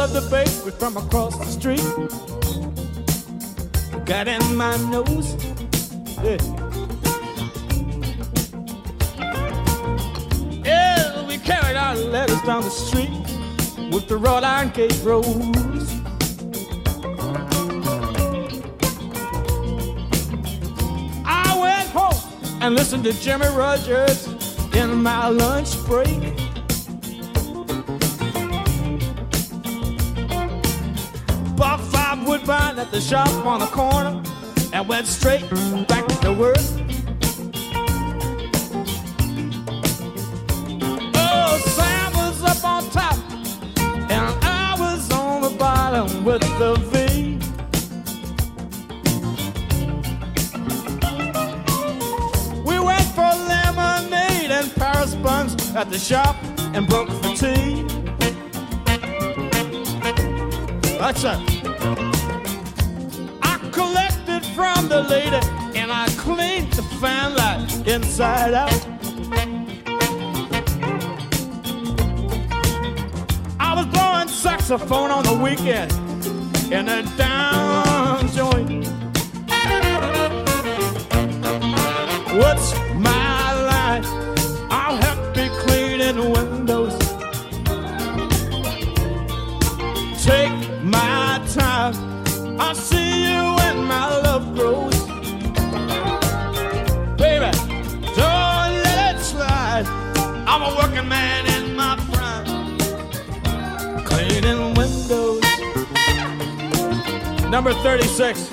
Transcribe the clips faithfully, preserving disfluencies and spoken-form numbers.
of the baby from across the street got in my nose. Yeah. Yeah, we carried our letters down the street with the wrought iron gate roads. I went home and listened to Jimmy Rogers in my lunch break. Bought five Woodbine at the shop on the corner and went straight back to work. Oh, Sam was up on top and I was on the bottom with the V. We went for lemonade and Paris buns at the shop and broke for tea. That's it. I collected from the lady and I cleaned the fan light inside out. I was blowing saxophone on the weekend in a down joint. What's my line? I'll help be cleaning windows. Take my time, I'll see you when my love grows. Baby, don't let it slide. I'm a working man in my prime, cleaning windows. Number thirty-six.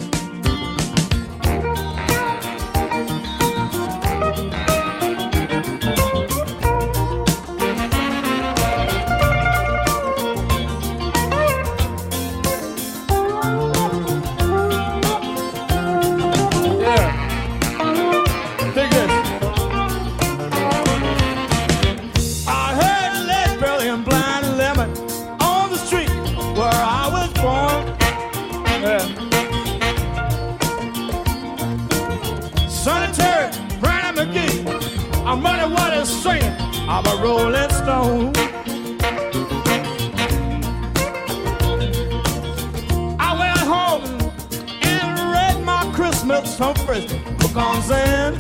I'm a rolling stone. I went home and read my Christmas Humphreys book on Zen.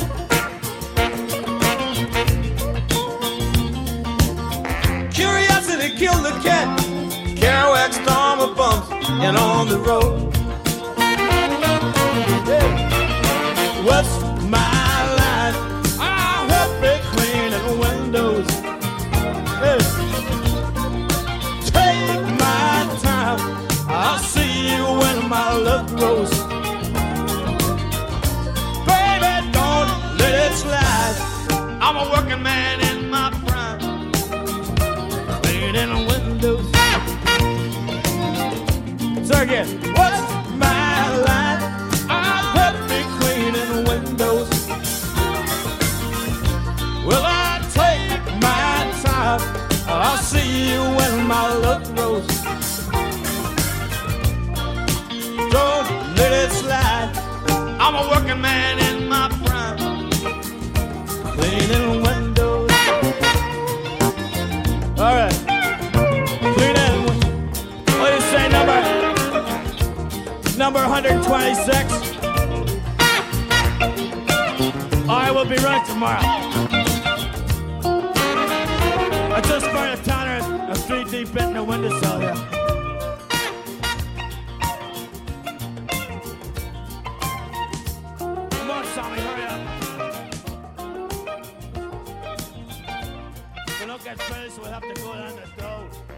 Curiosity killed the cat. Kerouac storm of bumps and on the road. Yeah. What's my line? I hope they cleaning windows. Hey. Take my time, I'll see you when my love grows. Baby, don't let it slide. I'm a working man in my prime, cleaning windows. So again, what's my line? I hope they cleaning windows. Well, I take my time, I'll see you when my love grows. Don't let it slide. I'm a working man in my prime, cleaning windows. All right, cleaning windows. What do you say, number? Number one twenty-six. I will be right tomorrow. I just burned a toner and three deep in the windowsill here. Come on, Sammy, hurry up. If we don't get finished, we'll have to go down the stove.